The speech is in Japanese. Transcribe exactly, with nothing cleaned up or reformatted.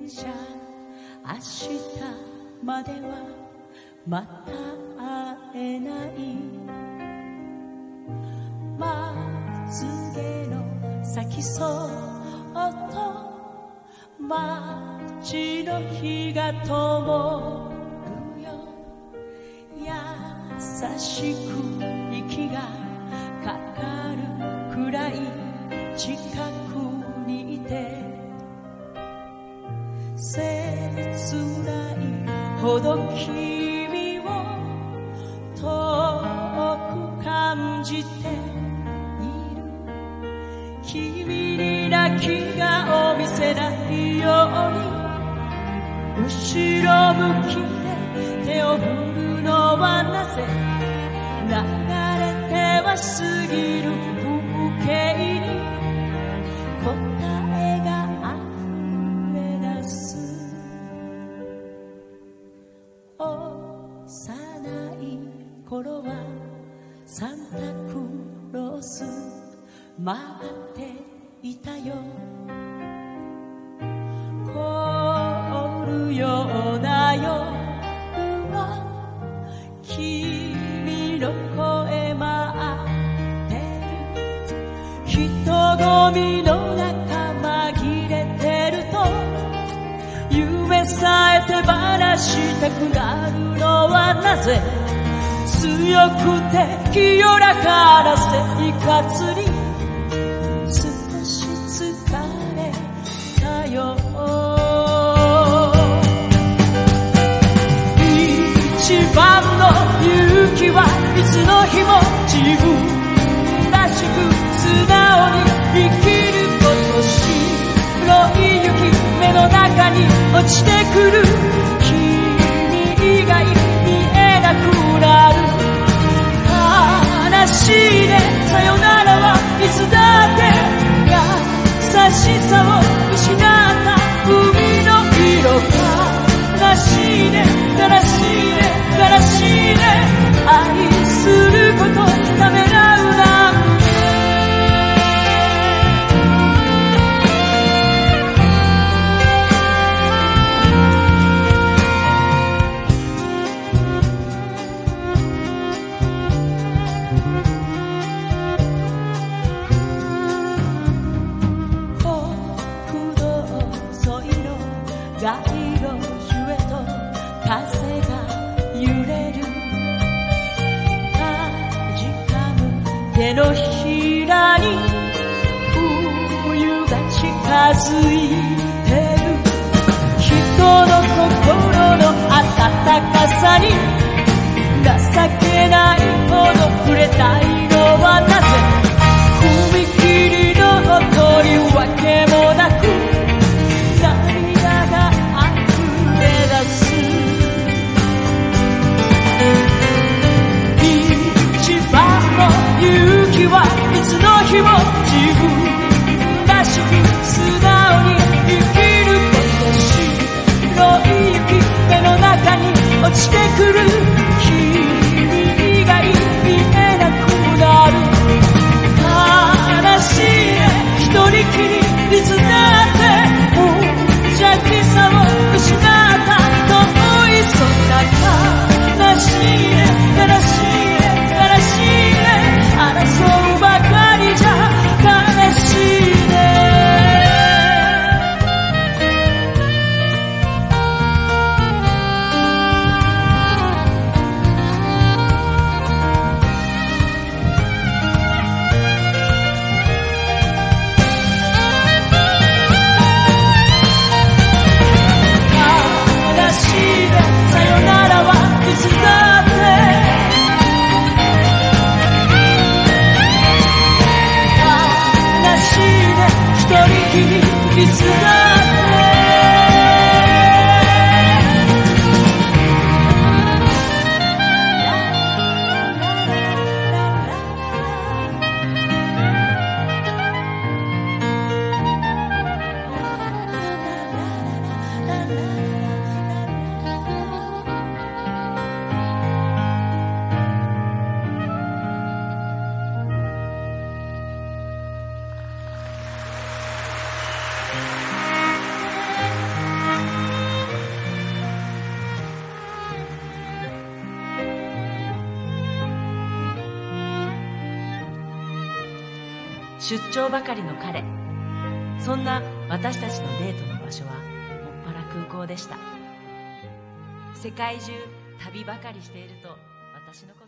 車明日まではまた会えない。まつげの先そっと街の日が灯るよ。優しく息がかかるくらい近くにいて、切ないほど君を遠く感じている。君に泣き顔を見せないように後ろ向きで手を振るのはなぜ。流れては過ぎる風景に答えが溢れ出す。幼い頃はサンタクロース待っていたよ。凍るような夜は君の声待ってる。人混みの中紛れてると夢さえ手放したくなるのはなぜ。強くて清らかな生活に少し疲れたよ。一番の勇気はいつの日も自分らしく素直に生きること。白い雪目の中に落ちてくる。君以外見えなくなる。悲しいねさよならはいつだって優しさを失った海の色が。悲しいね悲しいね悲しいね愛することためらうなんて。国道沿いの街路樹へと風が揺れる。かじかむ手のひらに冬が近づいてる。人の心の温かさに情けないほど触れたいのはなぜ。踏切の音にわけもなく涙が溢れ出す。一番の勇気はいつの日も自分らしく素直に生きること。白い雪目の中に落ちてくる。君以外見えなくなる。悲しいね一人きりいつだって無邪気さを失った遠い空。悲しいね悲しいね悲しいね争うばかりじゃ悲しいね。さよならはいつだって悲しいね一人きりいつだって。 出張ばかりの彼。そんな私たちのデートの場所はもっぱら空港でした。世界中旅ばかりしていると私のこと